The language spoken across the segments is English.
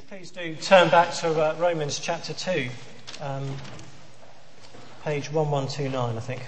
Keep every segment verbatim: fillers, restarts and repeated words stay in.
Please do turn back to uh, Romans chapter two, um, page eleven twenty-nine, I think.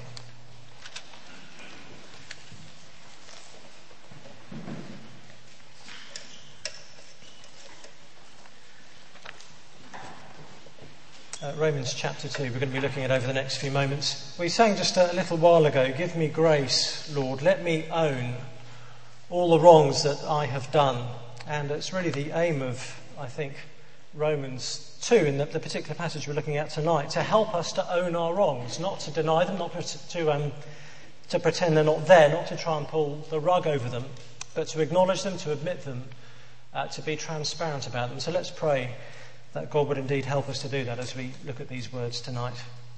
Uh, Romans chapter two, we're going to be looking at over the next few moments. We sang just a little while ago, "Give me grace, Lord, let me own all the wrongs that I have done." And it's really the aim of, I think, Romans two, in the, the particular passage we're looking at tonight, to help us to own our wrongs, not to deny them, not to um, to pretend they're not there, not to try and pull the rug over them, but to acknowledge them, to admit them, uh, to be transparent about them. So let's pray that God would indeed help us to do that as we look at these words tonight.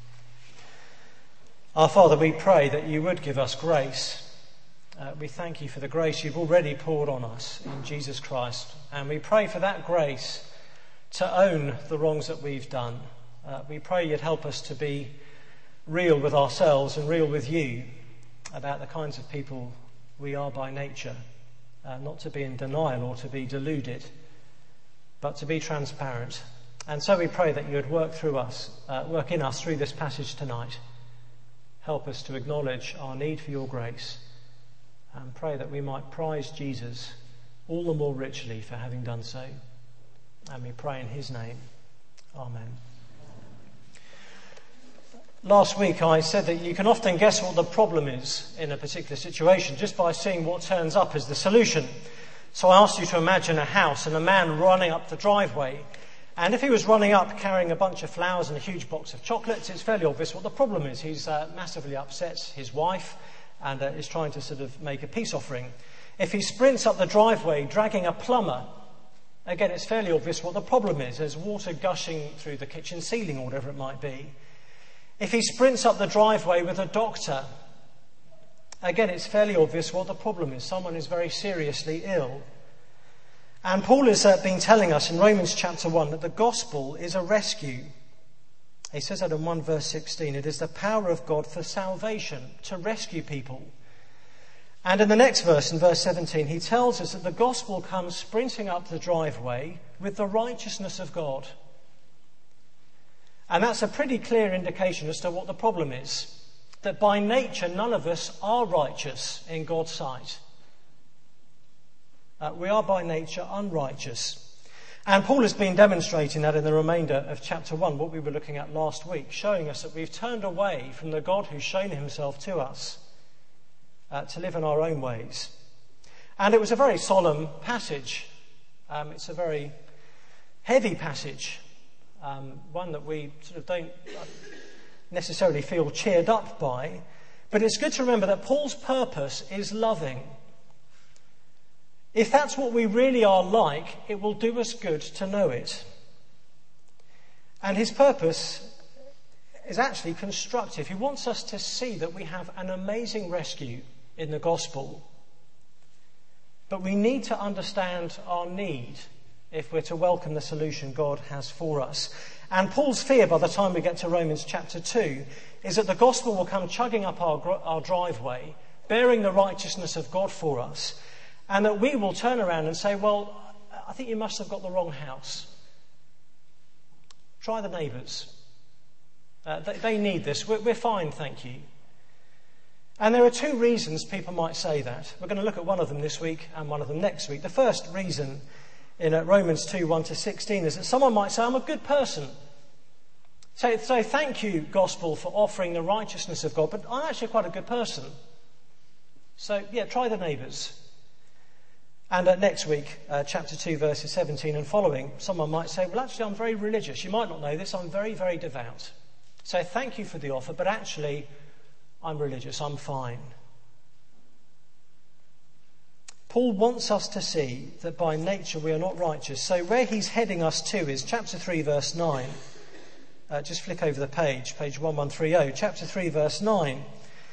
Our Father, we pray that you would give us grace. Uh, we thank you for the grace you've already poured on us in Jesus Christ. And we pray for that grace to own the wrongs that we've done. Uh, we pray you'd help us to be real with ourselves and real with you about the kinds of people we are by nature. Uh, not to be in denial or to be deluded, but to be transparent. And so we pray that you would work through us, uh, work in us through this passage tonight. Help us to acknowledge our need for your grace, and pray that we might prize Jesus all the more richly for having done so. And we pray in his name. Amen. Last week I said that you can often guess what the problem is in a particular situation just by seeing what turns up as the solution. So I asked you to imagine a house and a man running up the driveway. And if he was running up carrying a bunch of flowers and a huge box of chocolates, it's fairly obvious what the problem is. He's uh, massively upset his wife and uh, is trying to sort of make a peace offering. If he sprints up the driveway dragging a plumber, again, it's fairly obvious what the problem is. There's water gushing through the kitchen ceiling or whatever it might be. If he sprints up the driveway with a doctor, again, it's fairly obvious what the problem is. Someone is very seriously ill. And Paul has uh, been telling us in Romans chapter one that the gospel is a rescue. He says that in one verse sixteen. It is the power of God for salvation, to rescue people. And in the next verse, in verse seventeen, he tells us that the gospel comes sprinting up the driveway with the righteousness of God. And that's a pretty clear indication as to what the problem is. That by nature, none of us are righteous in God's sight. Uh, we are by nature unrighteous. And Paul has been demonstrating that in the remainder of chapter one, what we were looking at last week, showing us that we've turned away from the God who's shown himself to us uh, to live in our own ways. And it was a very solemn passage. Um, it's a very heavy passage, um, one that we sort of don't necessarily feel cheered up by. But it's good to remember that Paul's purpose is loving. If that's what we really are like, it will do us good to know it. And his purpose is actually constructive. He wants us to see that we have an amazing rescue in the gospel. But we need to understand our need if we're to welcome the solution God has for us. And Paul's fear by the time we get to Romans chapter two is that the gospel will come chugging up our, our driveway, bearing the righteousness of God for us, and that we will turn around and say, well, I think you must have got the wrong house. Try the neighbours. Uh, they, they need this. We're, we're fine, thank you. And there are two reasons people might say that. We're going to look at one of them this week and one of them next week. The first reason in uh, Romans two, one to sixteen is that someone might say, I'm a good person. So, so thank you, gospel, for offering the righteousness of God, but I'm actually quite a good person. So, yeah, try the neighbours. And uh, next week, uh, chapter two, verses seventeen and following, someone might say, well, actually, I'm very religious. You might not know this. I'm very, very devout. So thank you for the offer, but actually, I'm religious. I'm fine. Paul wants us to see that by nature we are not righteous. So where he's heading us to is chapter three, verse nine. Uh, just flick over the page, page eleven thirty. Chapter three, verse nine.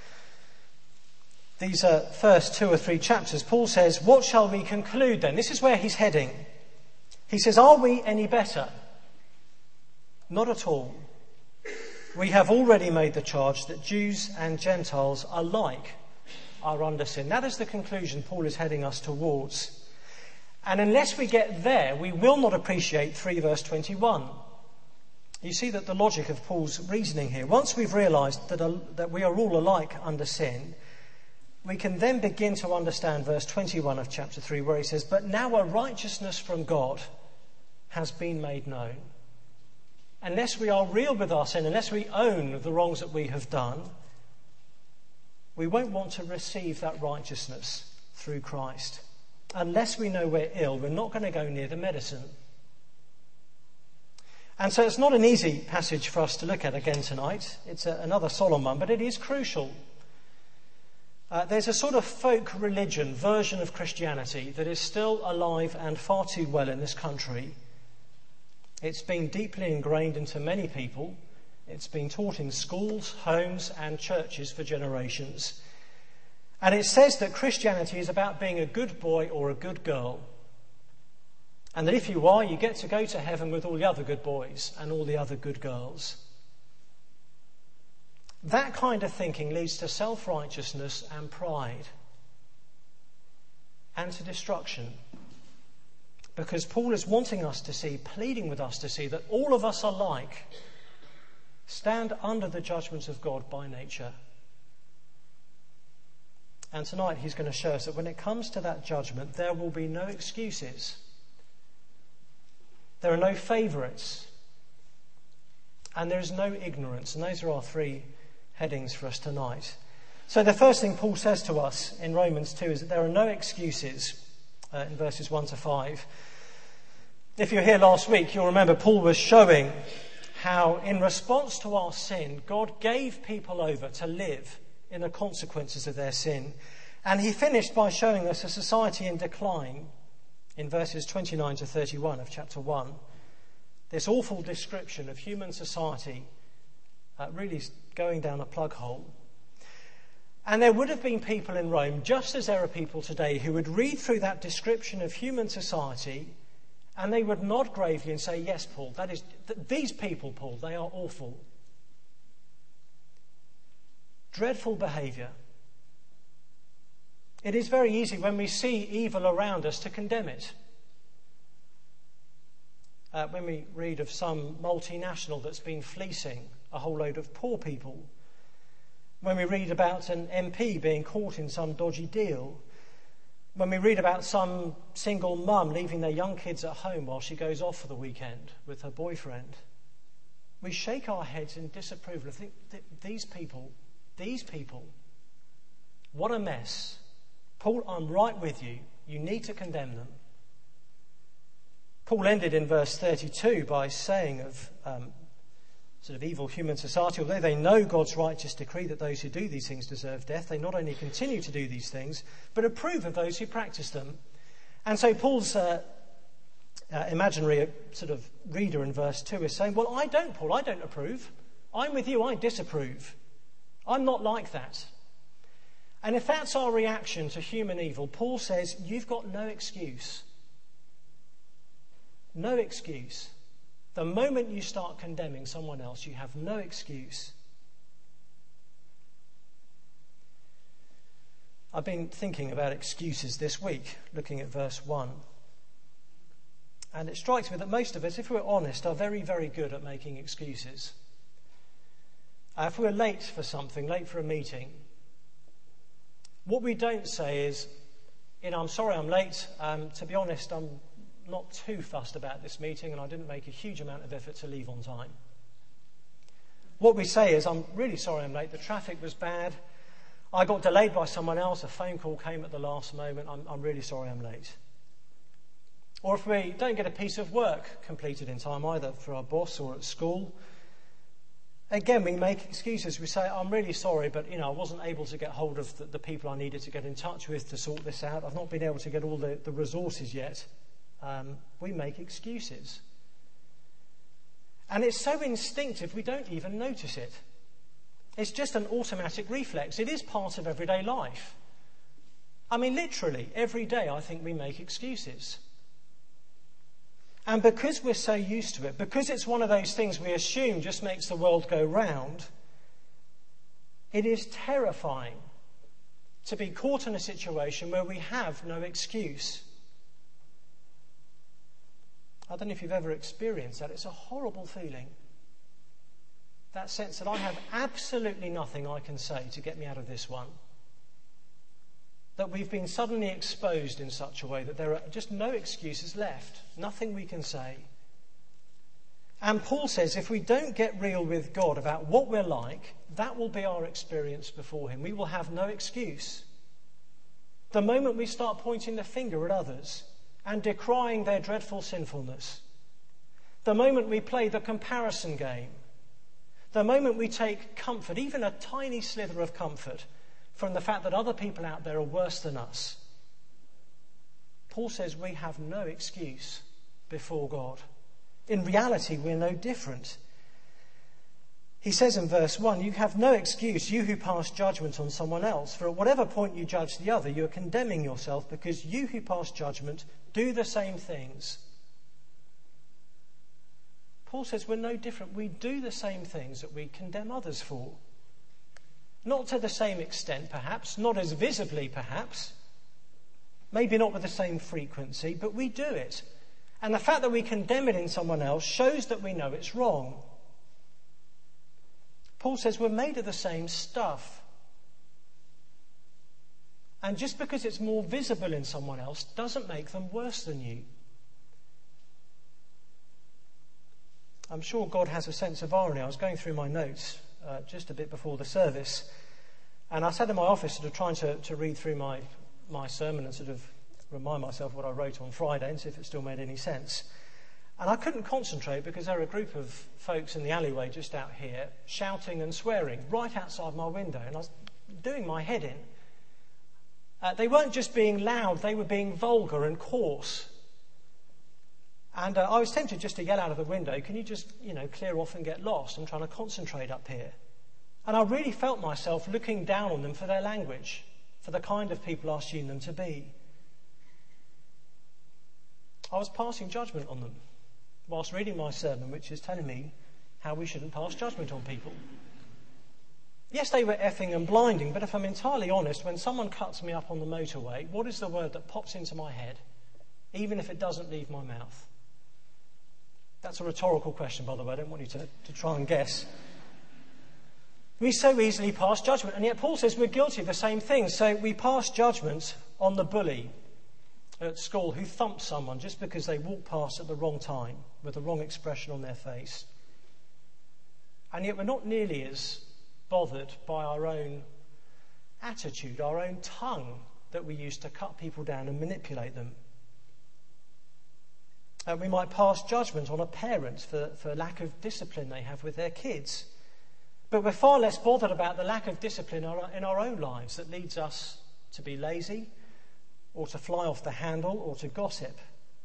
These uh, first two or three chapters, Paul says, what shall we conclude then? This is where he's heading. He says, are we any better? Not at all. We have already made the charge that Jews and Gentiles alike are under sin. That is the conclusion Paul is heading us towards. And unless we get there, we will not appreciate three verse twenty-one. You see that the logic of Paul's reasoning here. Once we've realised that, uh, that we are all alike under sin, we can then begin to understand verse twenty-one of chapter three, where he says, "But now a righteousness from God has been made known." Unless we are real with our sin, unless we own the wrongs that we have done, we won't want to receive that righteousness through Christ. Unless we know we're ill, we're not going to go near the medicine. And so it's not an easy passage for us to look at again tonight. It's a, another solemn one, but it is crucial. Uh, there's a sort of folk religion version of Christianity that is still alive and far too well in this country. It's been deeply ingrained into many people. It's been taught in schools, homes and churches for generations. And it says that Christianity is about being a good boy or a good girl. And that if you are, you get to go to heaven with all the other good boys and all the other good girls. That kind of thinking leads to self-righteousness and pride. And to destruction. Because Paul is wanting us to see, pleading with us to see, that all of us alike stand under the judgment of God by nature. And tonight he's going to show us that when it comes to that judgment, there will be no excuses. There are no favourites. And there is no ignorance. And those are our three headings for us tonight. So the first thing Paul says to us in Romans two is that there are no excuses uh, in verses one to five. If you were here last week, you'll remember Paul was showing how in response to our sin, God gave people over to live in the consequences of their sin. And he finished by showing us a society in decline in verses twenty-nine to thirty-one of chapter one. This awful description of human society uh, really going down a plug hole. And there would have been people in Rome, just as there are people today, who would read through that description of human society and they would nod gravely and say, "Yes, Paul, that is th- these people, Paul, they are awful. Dreadful behaviour." It is very easy when we see evil around us to condemn it. Uh, when we read of some multinational that's been fleecing a whole load of poor people, when we read about an M P being caught in some dodgy deal, when we read about some single mum leaving their young kids at home while she goes off for the weekend with her boyfriend, we shake our heads in disapproval and think, these people, these people, what a mess. Paul, I'm right with you. You need to condemn them. Paul ended in verse thirty-two by saying of um, sort of evil human society, although they know God's righteous decree that those who do these things deserve death, they not only continue to do these things, but approve of those who practice them. And so Paul's uh, uh, imaginary uh, sort of reader in verse two is saying, well, I don't, Paul, I don't approve. I'm with you, I disapprove. I'm not like that. And if that's our reaction to human evil, Paul says, you've got no excuse. No excuse. The moment you start condemning someone else, you have no excuse. I've been thinking about excuses this week, looking at verse one. And it strikes me that most of us, if we're honest, are very, very good at making excuses. Uh, if we're late for something, late for a meeting, what we don't say is, you know, I'm sorry I'm late. Um, to be honest, I'm not too fussed about this meeting and I didn't make a huge amount of effort to leave on time. What we say is, I'm really sorry I'm late. The traffic was bad. I got delayed by someone else. A phone call came at the last moment. I'm, I'm really sorry I'm late. Or if we don't get a piece of work completed in time, either for our boss or at school, again, we make excuses. We say, I'm really sorry, but you know, I wasn't able to get hold of the, the people I needed to get in touch with to sort this out. I've not been able to get all the, the resources yet. Um, we make excuses. And it's so instinctive we don't even notice it. It's just an automatic reflex. It is part of everyday life. I mean, literally, every day I think we make excuses. And because we're so used to it, because it's one of those things we assume just makes the world go round, it is terrifying to be caught in a situation where we have no excuse. I don't know if you've ever experienced that. It's a horrible feeling. That sense that I have absolutely nothing I can say to get me out of this one. That we've been suddenly exposed in such a way that there are just no excuses left. Nothing we can say. And Paul says if we don't get real with God about what we're like, that will be our experience before him. We will have no excuse. The moment we start pointing the finger at others and decrying their dreadful sinfulness, the moment we play the comparison game, the moment we take comfort, even a tiny slither of comfort, from the fact that other people out there are worse than us, Paul says we have no excuse before God. In reality, we're no different. He says in verse one, you have no excuse, you who pass judgment on someone else. For at whatever point you judge the other, you are condemning yourself, because you who pass judgment do the same things. Paul says we're no different. We do the same things that we condemn others for. Not to the same extent, perhaps, not as visibly, perhaps, maybe not with the same frequency, but we do it. And the fact that we condemn it in someone else shows that we know it's wrong. Paul says we're made of the same stuff. And just because it's more visible in someone else doesn't make them worse than you. I'm sure God has a sense of irony. I was going through my notes uh, just a bit before the service, and I sat in my office sort of trying to, to read through my, my sermon and sort of remind myself what I wrote on Friday and see if it still made any sense. And I couldn't concentrate because there were a group of folks in the alleyway just out here shouting and swearing right outside my window, and I was doing my head in. Uh, they weren't just being loud, they were being vulgar and coarse. And uh, I was tempted just to yell out of the window, can you just, you know, clear off and get lost? I'm trying to concentrate up here. And I really felt myself looking down on them for their language, for the kind of people I assume them to be. I was passing judgment on them whilst reading my sermon, which is telling me how we shouldn't pass judgment on people. Yes, they were effing and blinding, but if I'm entirely honest, when someone cuts me up on the motorway, what is the word that pops into my head, even if it doesn't leave my mouth? That's a rhetorical question, by the way. I don't want you to, to try and guess. We so easily pass judgment, and yet Paul says we're guilty of the same thing. So we pass judgment on the bully at school who thumps someone just because they walk past at the wrong time with the wrong expression on their face. And yet we're not nearly as bothered by our own attitude, our own tongue that we use to cut people down and manipulate them. And we might pass judgment on a parent for, for lack of discipline they have with their kids. But we're far less bothered about the lack of discipline in our, in our own lives that leads us to be lazy, or to fly off the handle, or to gossip.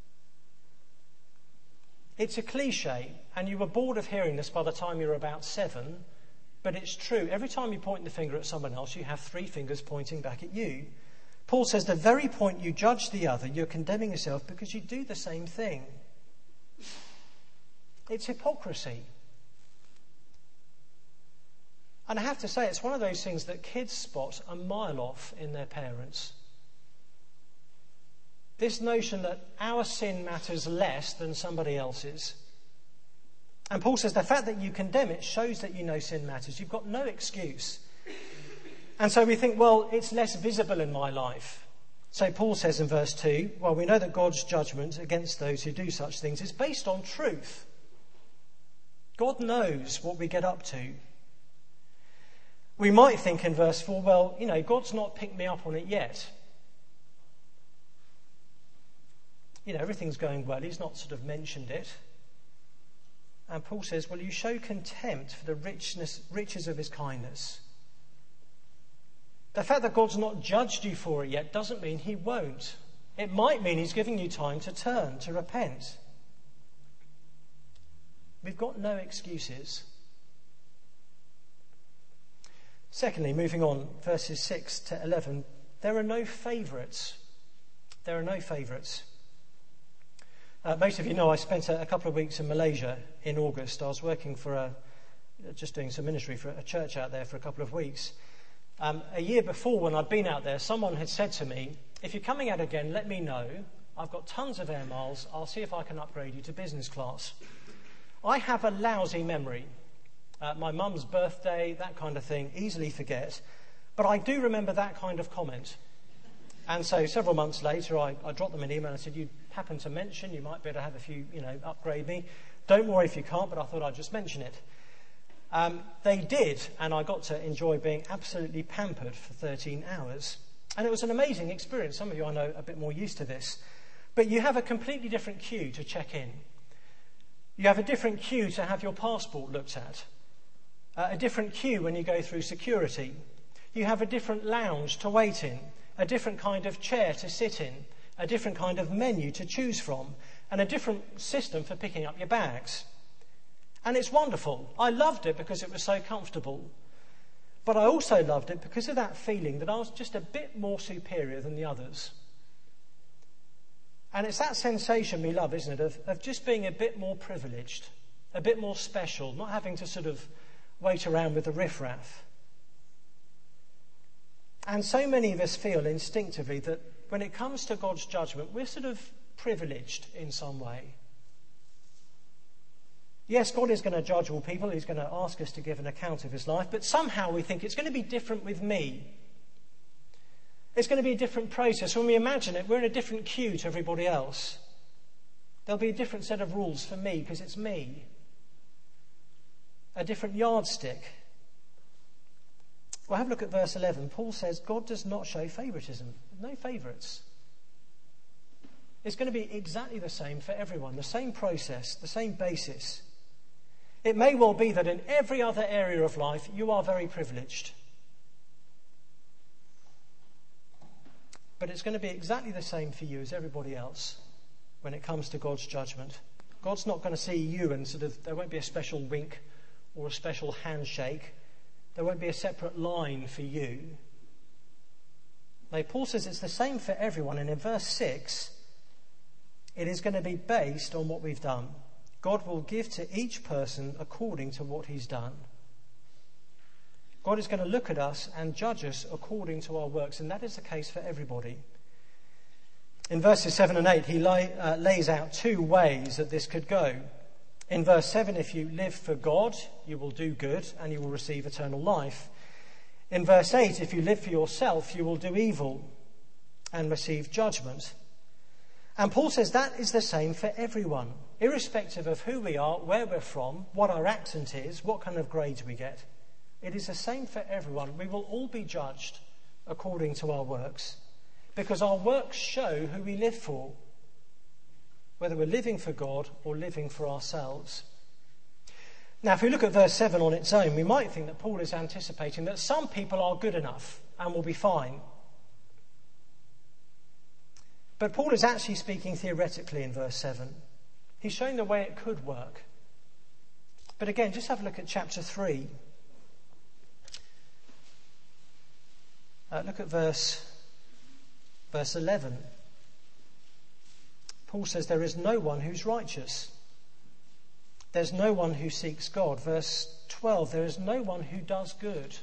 It's a cliche, and you were bored of hearing this by the time you were about seven, but it's true. Every time you point the finger at someone else, you have three fingers pointing back at you. Paul says the very point you judge the other, you're condemning yourself because you do the same thing. It's hypocrisy. And I have to say, it's one of those things that kids spot a mile off in their parents. This notion that our sin matters less than somebody else's. And Paul says the fact that you condemn it shows that you know sin matters. You've got no excuse. And so we think, well, it's less visible in my life. So Paul says in verse two, well, we know that God's judgment against those who do such things is based on truth. God knows what we get up to. We might think in verse four, well, you know, God's not picked me up on it yet. You know, everything's going well. He's not sort of mentioned it. And Paul says, well, you show contempt for the richness, riches of his kindness. The fact that God's not judged you for it yet doesn't mean he won't. It might mean he's giving you time to turn, to repent. We've got no excuses. Secondly, moving on, verses six to eleven, there are no favourites. There are no favourites. Uh, most of you know I spent a, a couple of weeks in Malaysia in August. I was working for a, just doing some ministry for a church out there for a couple of weeks. Um, a year before, when I'd been out there, someone had said to me, if you're coming out again, let me know, I've got tons of air miles. I'll see if I can upgrade you to business class. I have a lousy memory. Uh, my mum's birthday, that kind of thing, easily forget. But I do remember that kind of comment. And so several months later, I, I dropped them an email and said, you happen to mention you might be able to have a few, you know, upgrade me. Don't worry if you can't, but I thought I'd just mention it. Um, they did, and I got to enjoy being absolutely pampered for thirteen hours. And it was an amazing experience. Some of you I know are a bit more used to this. But you have a completely different queue to check in. You have a different queue to have your passport looked at. Uh, a different queue when you go through security. You have a different lounge to wait in. A different kind of chair to sit in. A different kind of menu to choose from. And a different system for picking up your bags. And it's wonderful. I loved it because it was so comfortable. But I also loved it because of that feeling that I was just a bit more superior than the others. And it's that sensation we love, isn't it, of, of just being a bit more privileged, a bit more special, not having to sort of wait around with the riffraff. And so many of us feel instinctively that when it comes to God's judgment, we're sort of privileged in some way. Yes, God is going to judge all people. He's going to ask us to give an account of his life. But somehow we think it's going to be different with me. It's going to be a different process. When we imagine it, we're in a different queue to everybody else. There'll be a different set of rules for me because it's me. A different yardstick. Well, have a look at verse eleven. Paul says God does not show favouritism. No favourites. It's going to be exactly the same for everyone. The same process, the same basis. It may well be that in every other area of life you are very privileged. But it's going to be exactly the same for you as everybody else when it comes to God's judgment. God's not going to see you and sort of, there won't be a special wink or a special handshake. There won't be a separate line for you. Now, Paul says it's the same for everyone. And in verse six, it is going to be based on what we've done. God will give to each person according to what he's done. God is going to look at us and judge us according to our works, and that is the case for everybody. In verses seven and eight, he lay, uh, lays out two ways that this could go. In verse seven, if you live for God, you will do good and you will receive eternal life. In verse eight, if you live for yourself, you will do evil and receive judgment. And Paul says that is the same for everyone, irrespective of who we are, where we're from, what our accent is, what kind of grades we get. It is the same for everyone. We will all be judged according to our works, because our works show who we live for, whether we're living for God or living for ourselves. Now, if we look at verse seven on its own, we might think that Paul is anticipating that some people are good enough and will be fine. But Paul is actually speaking theoretically in verse seven. He's showing the way it could work. But again, just have a look at chapter three. Uh, look at verse, verse eleven. Paul says there is no one who's righteous. There's no one who seeks God. Verse twelve, there is no one who does good.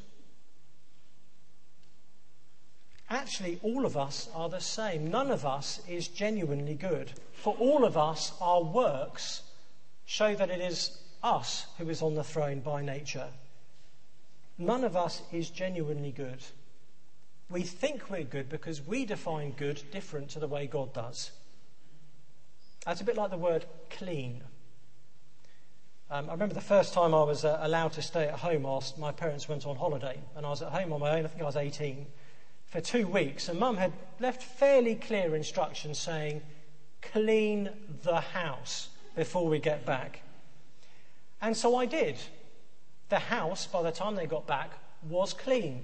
Actually, all of us are the same. None of us is genuinely good. For all of us, our works show that it is us who is on the throne by nature. None of us is genuinely good. We think we're good because we define good different to the way God does. That's a bit like the word clean. Um, I remember the first time I was uh, allowed to stay at home whilst my parents went on holiday. And I was at home on my own, I think I was eighteen, for two weeks. And Mum had left fairly clear instructions saying, clean the house before we get back. And so I did. The house, by the time they got back, was clean.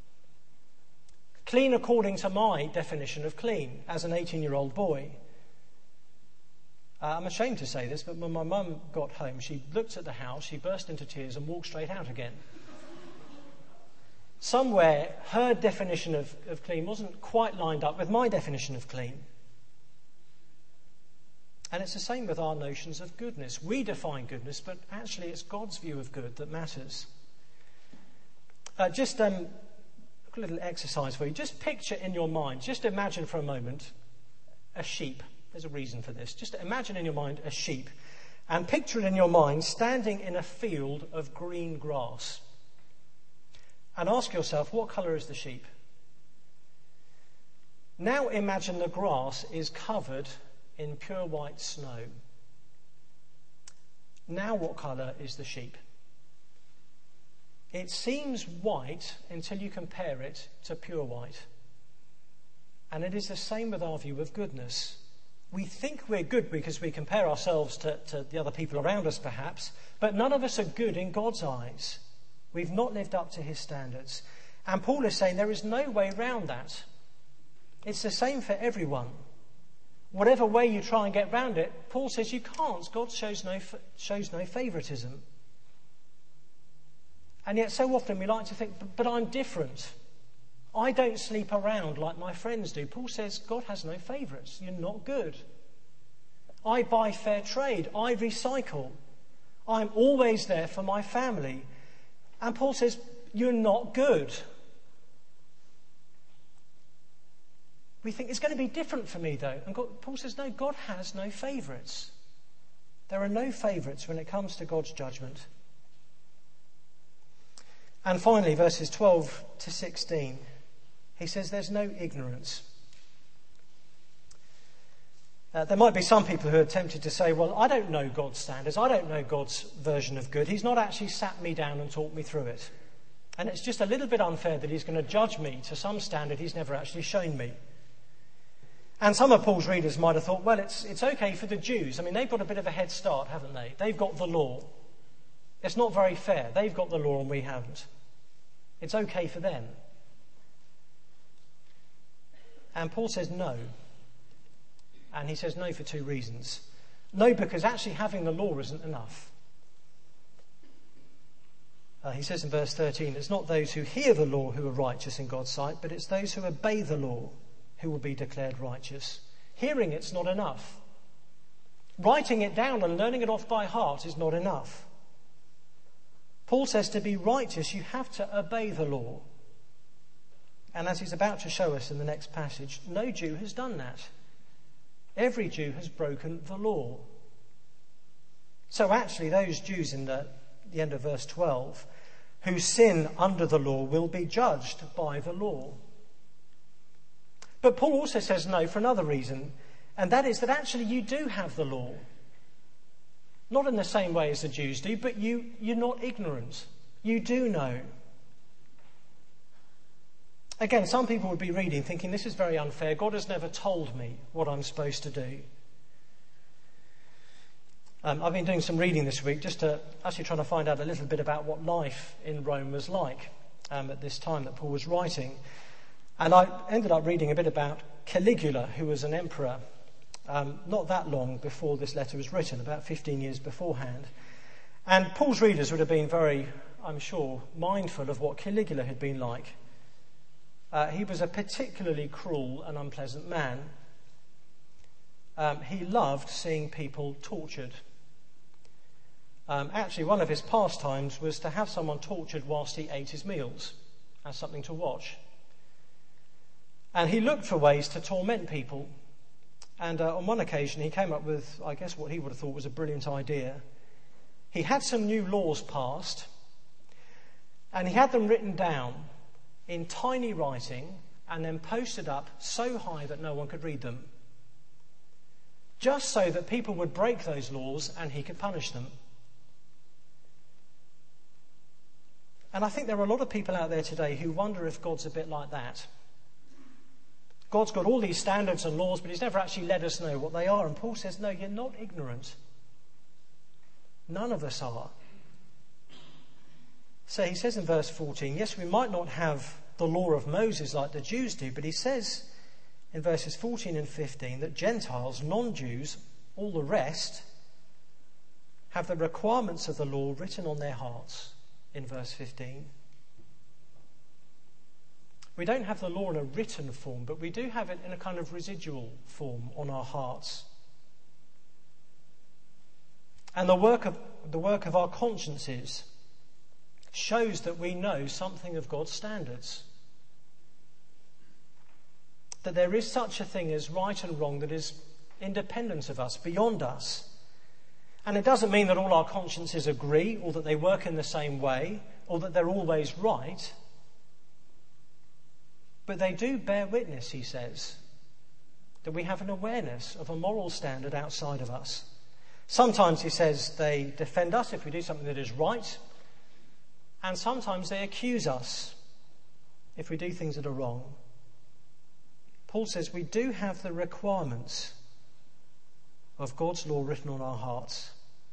Clean according to my definition of clean as an eighteen-year-old boy. Uh, I'm ashamed to say this, but when my mum got home, she looked at the house, she burst into tears and walked straight out again. Somewhere, her definition of, of clean wasn't quite lined up with my definition of clean. And it's the same with our notions of goodness. We define goodness, but actually it's God's view of good that matters. Uh, just um, a little exercise for you. Just picture in your mind, just imagine for a moment a sheep. There's a reason for this. Just imagine in your mind a sheep and picture it in your mind standing in a field of green grass. And ask yourself, what colour is the sheep? Now imagine the grass is covered in pure white snow. Now what colour is the sheep? It seems white until you compare it to pure white. And it is the same with our view of goodness. We think we're good because we compare ourselves to, to the other people around us, perhaps, but none of us are good in God's eyes. We've not lived up to his standards. And Paul is saying there is no way around that. It's the same for everyone. Whatever way you try and get round it, Paul says you can't. God shows no, shows no favouritism. And yet so often we like to think, but, but I'm different. I don't sleep around like my friends do. Paul says God has no favourites. You're not good. I buy fair trade. I recycle. I'm always there for my family. And Paul says, you're not good. We think it's going to be different for me though. And God, Paul says, no, God has no favourites. There are no favourites when it comes to God's judgment. And finally, verses twelve to sixteen, he says there's no ignorance. Uh, there might be some people who are tempted to say, well, I don't know God's standards. I don't know God's version of good. He's not actually sat me down and taught me through it. And it's just a little bit unfair that he's going to judge me to some standard he's never actually shown me. And some of Paul's readers might have thought, well, it's it's okay for the Jews. I mean, they've got a bit of a head start, haven't they? They've got the law. It's not very fair. They've got the law and we haven't. It's okay for them. And Paul says no. And he says no for two reasons. No, because actually having the law isn't enough. Uh, he says in verse thirteen, it's not those who hear the law who are righteous in God's sight, but it's those who obey the law who will be declared righteous. Hearing it's not enough. Writing it down and learning it off by heart is not enough. Paul says to be righteous, you have to obey the law. And as he's about to show us in the next passage, no Jew has done that. Every Jew has broken the law. So actually those Jews in the, the end of verse twelve who sin under the law will be judged by the law. But Paul also says no for another reason, and that is that actually you do have the law. Not in the same way as the Jews do, but you, you're not ignorant. You do know. Again, some people would be reading thinking this is very unfair. God has never told me what I'm supposed to do. Um, I've been doing some reading this week just to actually trying to find out a little bit about what life in Rome was like um, at this time that Paul was writing. And I ended up reading a bit about Caligula, who was an emperor um, not that long before this letter was written, about fifteen years beforehand. And Paul's readers would have been very, I'm sure, mindful of what Caligula had been like. Uh, he was a particularly cruel and unpleasant man. Um, he loved seeing people tortured. Um, actually, one of his pastimes was to have someone tortured whilst he ate his meals, as something to watch. And he looked for ways to torment people. And uh, on one occasion, he came up with, I guess, what he would have thought was a brilliant idea. He had some new laws passed, and he had them written down in tiny writing and then posted up so high that no one could read them, just so that people would break those laws and he could punish them. And I think there are a lot of people out there today who wonder if God's a bit like that. God's got all these standards and laws, but he's never actually let us know what they are. And Paul says, no, you're not ignorant. None of us are. So he says in verse fourteen, yes, we might not have the law of Moses like the Jews do, but he says in verses fourteen and fifteen that Gentiles, non-Jews, all the rest, have the requirements of the law written on their hearts in verse fifteen. We don't have the law in a written form, but we do have it in a kind of residual form on our hearts. And the work of the work of our consciences shows that we know something of God's standards. That there is such a thing as right and wrong that is independent of us, beyond us. And it doesn't mean that all our consciences agree, or that they work in the same way, or that they're always right. But they do bear witness, he says, that we have an awareness of a moral standard outside of us. Sometimes, he says, they defend us if we do something that is right, and sometimes they accuse us if we do things that are wrong. Paul says we do have the requirements of God's law written on our hearts.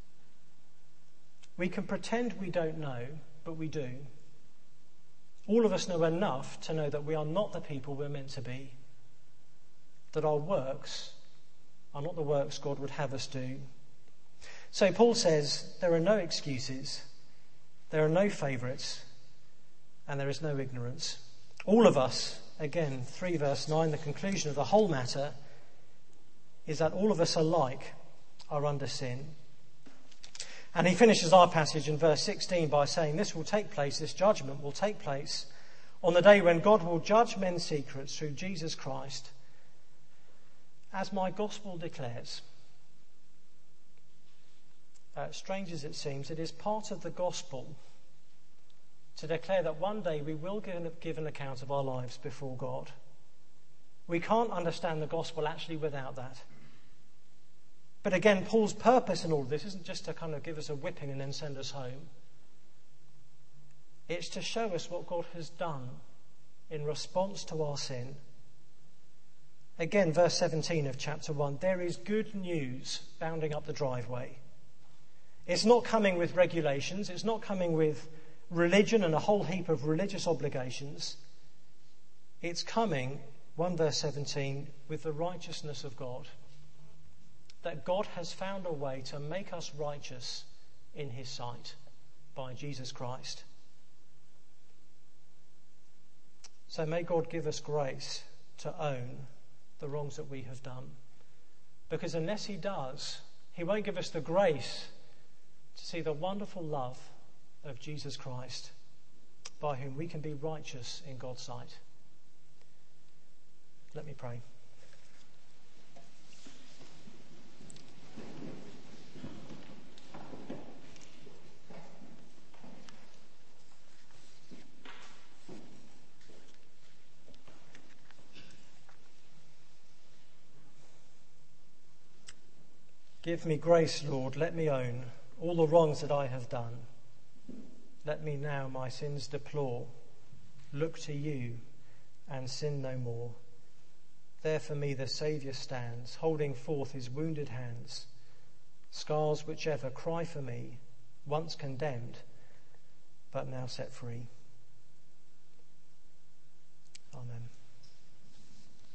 We can pretend we don't know, but we do. All of us know enough to know that we are not the people we're meant to be, that our works are not the works God would have us do. So Paul says there are no excuses, there are no favourites, and there is no ignorance. All of us, again, three verse nine, the conclusion of the whole matter is that all of us alike are under sin. And he finishes our passage in verse sixteen by saying this will take place, this judgment will take place on the day when God will judge men's secrets through Jesus Christ, as my gospel declares. Uh, strange as it seems, it is part of the gospel to declare that one day we will give, give an account of our lives before God. We can't understand the gospel actually without that. But again, Paul's purpose in all of this isn't just to kind of give us a whipping and then send us home. It's to show us what God has done in response to our sin. Again, verse seventeen of chapter one, there is good news bounding up the driveway. It's not coming with regulations. It's not coming with religion and a whole heap of religious obligations. It's coming, one verse seventeen, with the righteousness of God. That God has found a way to make us righteous in his sight by Jesus Christ. So may God give us grace to own the wrongs that we have done. Because unless he does, he won't give us the grace to see the wonderful love of Jesus Christ, by whom we can be righteous in God's sight. Let me pray. Give me grace, Lord, let me own all the wrongs that I have done. Let me now my sins deplore, look to you and sin no more. There for me the Saviour stands, holding forth his wounded hands. Scars which ever cry for me, once condemned, but now set free.